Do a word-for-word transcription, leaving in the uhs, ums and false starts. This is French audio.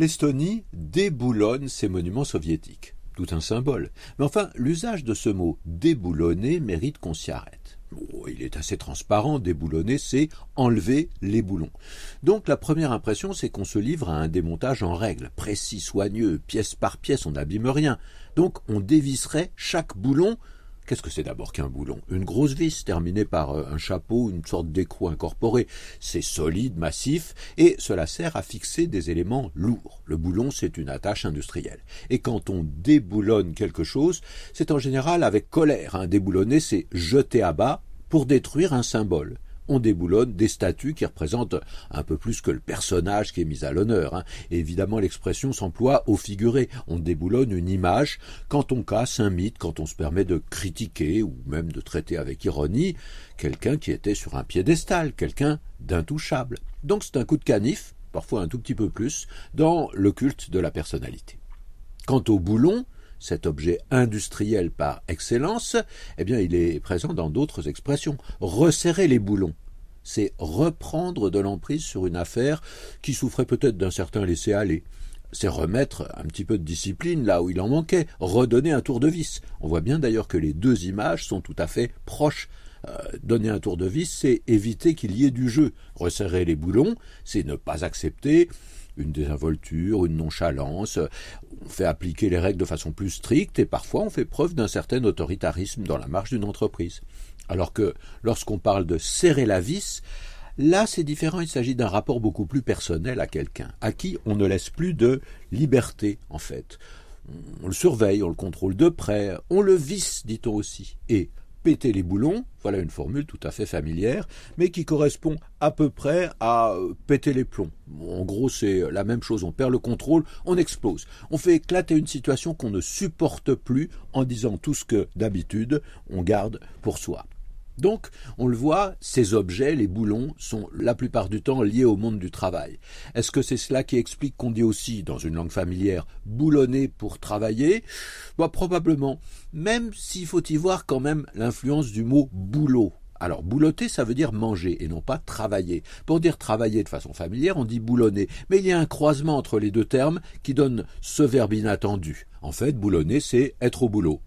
L'Estonie déboulonne ses monuments soviétiques. Tout un symbole. Mais enfin, l'usage de ce mot « déboulonner » mérite qu'on s'y arrête. Oh, il est assez transparent, déboulonner, c'est enlever les boulons. Donc la première impression, c'est qu'on se livre à un démontage en règle, précis, soigneux, pièce par pièce, on n'abîme rien. Donc on dévisserait chaque boulon. Qu'est-ce que c'est d'abord qu'un boulon? Une grosse vis terminée par un chapeau, une sorte d'écrou incorporé. C'est solide, massif, et cela sert à fixer des éléments lourds. Le boulon, c'est une attache industrielle. Et quand on déboulonne quelque chose, c'est en général avec colère. Hein. Déboulonner, c'est jeter à bas pour détruire un symbole. On déboulonne des statues qui représentent un peu plus que le personnage qui est mis à l'honneur. Hein. Et évidemment, l'expression s'emploie au figuré. On déboulonne une image quand on casse un mythe, quand on se permet de critiquer ou même de traiter avec ironie quelqu'un qui était sur un piédestal, quelqu'un d'intouchable. Donc c'est un coup de canif, parfois un tout petit peu plus, dans le culte de la personnalité. Quant au boulon, cet objet industriel par excellence, eh bien, il est présent dans d'autres expressions. Resserrer les boulons, c'est reprendre de l'emprise sur une affaire qui souffrait peut-être d'un certain laisser-aller. C'est remettre un petit peu de discipline là où il en manquait, redonner un tour de vis. On voit bien d'ailleurs que les deux images sont tout à fait proches. Euh, donner un tour de vis, c'est éviter qu'il y ait du jeu. Resserrer les boulons, c'est ne pas accepter une désinvolture, une nonchalance. On fait appliquer les règles de façon plus stricte et parfois on fait preuve d'un certain autoritarisme dans la marche d'une entreprise. Alors que lorsqu'on parle de serrer la vis, là c'est différent, il s'agit d'un rapport beaucoup plus personnel à quelqu'un, à qui on ne laisse plus de liberté en fait. On le surveille, on le contrôle de près, on le visse, dit-on aussi. Et péter les boulons, voilà une formule tout à fait familière, mais qui correspond à peu près à péter les plombs. En gros, c'est la même chose, on perd le contrôle, on explose. On fait éclater une situation qu'on ne supporte plus en disant tout ce que, d'habitude, on garde pour soi. Donc, on le voit, ces objets, les boulons, sont la plupart du temps liés au monde du travail. Est-ce que c'est cela qui explique qu'on dit aussi, dans une langue familière, boulonner pour travailler? Bah, probablement, même s'il faut y voir quand même l'influence du mot boulot. Alors, boulotter, ça veut dire manger et non pas travailler. Pour dire travailler de façon familière, on dit boulonner. Mais il y a un croisement entre les deux termes qui donne ce verbe inattendu. En fait, boulonner, c'est être au boulot.